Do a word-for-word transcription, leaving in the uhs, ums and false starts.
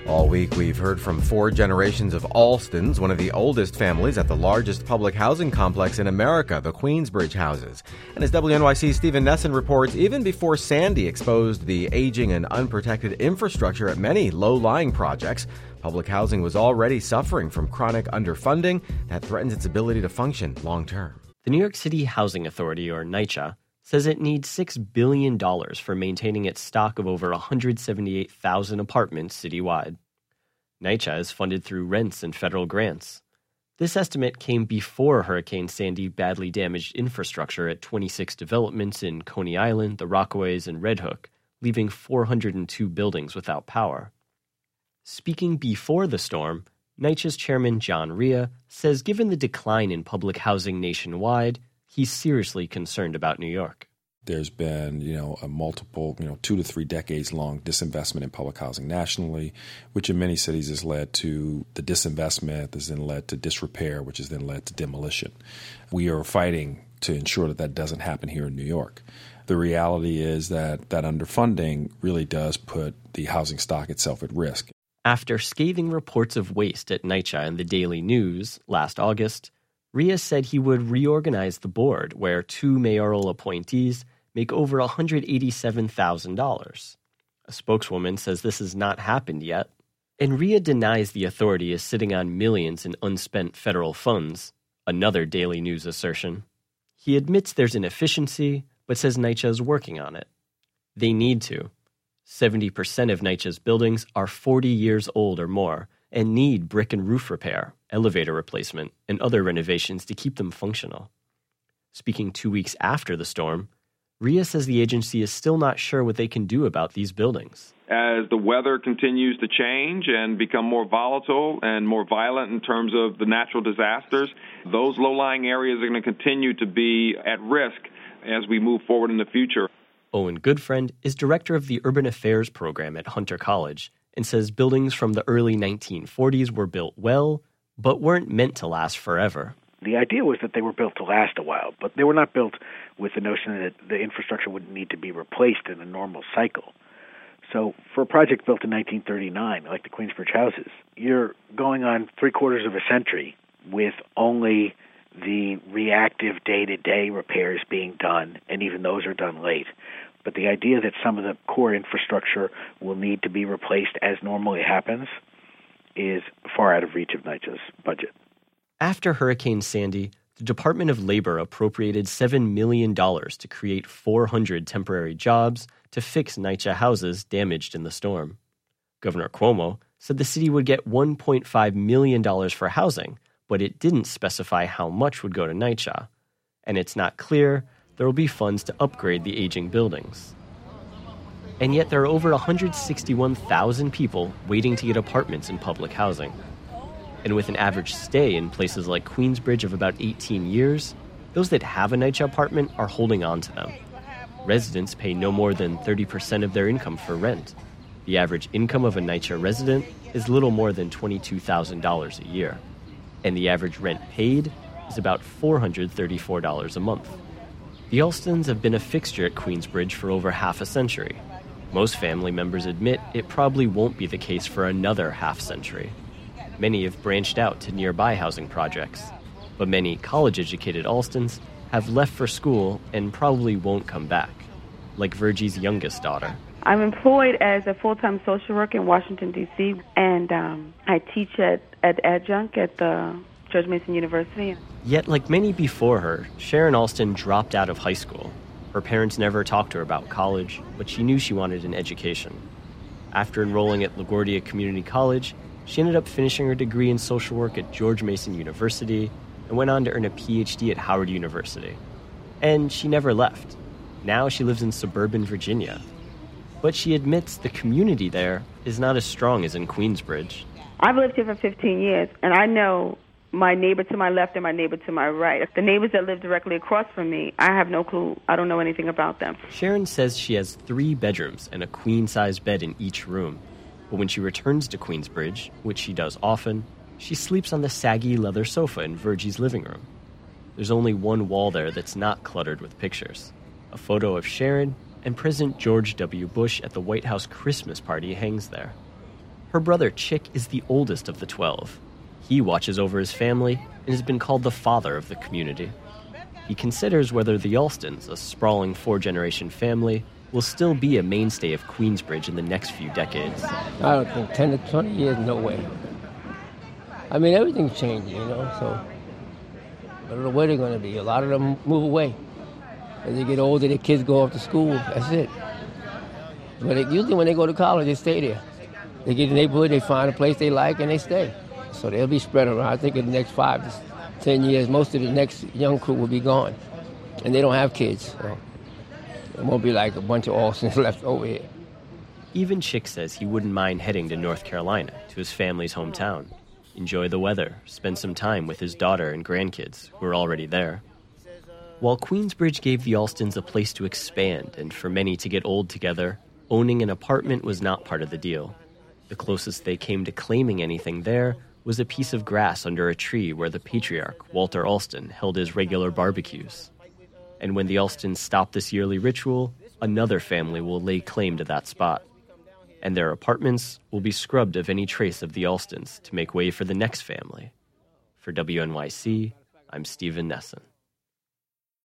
All week, we've heard from four generations of Alstons, one of the oldest families at the largest public housing complex in America, the Queensbridge Houses. And as W N Y C's Stephen Nesson reports, even before Sandy exposed the aging and unprotected infrastructure at many low-lying projects, public housing was already suffering from chronic underfunding that threatens its ability to function long-term. The New York City Housing Authority, or NYCHA, says it needs six billion dollars for maintaining its stock of over one hundred seventy-eight thousand apartments citywide. NYCHA is funded through rents and federal grants. This estimate came before Hurricane Sandy badly damaged infrastructure at twenty-six developments in Coney Island, the Rockaways, and Red Hook, leaving four hundred two buildings without power. Speaking before the storm, NYCHA's chairman John Rhea says given the decline in public housing nationwide, he's seriously concerned about New York. There's been, you know, a multiple, you know, two to three decades long disinvestment in public housing nationally, which in many cities has led to the disinvestment, has then led to disrepair, which has then led to demolition. We are fighting to ensure that that doesn't happen here in New York. The reality is that that underfunding really does put the housing stock itself at risk. After scathing reports of waste at NYCHA and the Daily News last August, Rhea said he would reorganize the board, where two mayoral appointees make over one hundred eighty-seven thousand dollars. A spokeswoman says this has not happened yet, and Rhea denies the authority is sitting on millions in unspent federal funds, another Daily News assertion. He admits there's inefficiency, but says NYCHA is working on it. They need to. seventy percent of NYCHA's buildings are forty years old or more and need brick and roof repair, elevator replacement, and other renovations to keep them functional. Speaking two weeks after the storm, Rhea says the agency is still not sure what they can do about these buildings. As the weather continues to change and become more volatile and more violent in terms of the natural disasters, those low-lying areas are going to continue to be at risk as we move forward in the future. Owen Goodfriend is director of the Urban Affairs program at Hunter College and says buildings from the early nineteen forties were built well, but weren't meant to last forever. The idea was that they were built to last a while, but they were not built with the notion that the infrastructure would need to be replaced in a normal cycle. So for a project built in nineteen thirty-nine, like the Queensbridge Houses, you're going on three quarters of a century with only the reactive day-to-day repairs being done, and even those are done late. But the idea that some of the core infrastructure will need to be replaced as normally happens is far out of reach of NYCHA's budget. After Hurricane Sandy, the Department of Labor appropriated seven million dollars to create four hundred temporary jobs to fix NYCHA houses damaged in the storm. Governor Cuomo said the city would get one point five million dollars for housing, but it didn't specify how much would go to NYCHA. And it's not clear there will be funds to upgrade the aging buildings. And yet there are over one hundred sixty-one thousand people waiting to get apartments in public housing. And with an average stay in places like Queensbridge of about eighteen years, those that have a NYCHA apartment are holding on to them. Residents pay no more than thirty percent of their income for rent. The average income of a NYCHA resident is little more than twenty-two thousand dollars a year. And the average rent paid is about four hundred thirty-four dollars a month. The Alstons have been a fixture at Queensbridge for over half a century. Most family members admit it probably won't be the case for another half century. Many have branched out to nearby housing projects, but many college-educated Alstons have left for school and probably won't come back, like Virgie's youngest daughter. I'm employed as a full-time social worker in Washington, D C, and um, I teach at, at adjunct at the George Mason University. Yet, like many before her, Sharon Alston dropped out of high school. Her parents never talked to her about college, but she knew she wanted an education. After enrolling at LaGuardia Community College, she ended up finishing her degree in social work at George Mason University and went on to earn a P H D at Howard University. And she never left. Now she lives in suburban Virginia. But she admits the community there is not as strong as in Queensbridge. I've lived here for fifteen years, and I know my neighbor to my left and my neighbor to my right. The neighbors that live directly across from me, I have no clue. I don't know anything about them. Sharon says she has three bedrooms and a queen-size bed in each room. But when she returns to Queensbridge, which she does often, she sleeps on the saggy leather sofa in Virgie's living room. There's only one wall there that's not cluttered with pictures. A photo of Sharon and President George W. Bush at the White House Christmas party hangs there. Her brother Chick is the oldest of the twelve. He watches over his family and has been called the father of the community. He considers whether the Alstons, a sprawling four-generation family, will still be a mainstay of Queensbridge in the next few decades. I don't think ten to twenty years, no way. I mean, everything's changing, you know, so I don't know where they're going to be. A lot of them move away. As they get older, their kids go off to school. That's it. But it, usually when they go to college, they stay there. They get in the neighborhood, they find a place they like, and they stay. So they'll be spread around. I think in the next five to ten years, most of the next young crew will be gone. And they don't have kids, so it won't be like a bunch of Alstons left over here. Even Chick says he wouldn't mind heading to North Carolina, to his family's hometown. Enjoy the weather, spend some time with his daughter and grandkids, who are already there. While Queensbridge gave the Alstons a place to expand and for many to get old together, owning an apartment was not part of the deal. The closest they came to claiming anything there was a piece of grass under a tree where the patriarch, Walter Alston, held his regular barbecues. And when the Alstons stop this yearly ritual, another family will lay claim to that spot. And their apartments will be scrubbed of any trace of the Alstons to make way for the next family. For W N Y C, I'm Stephen Nesson.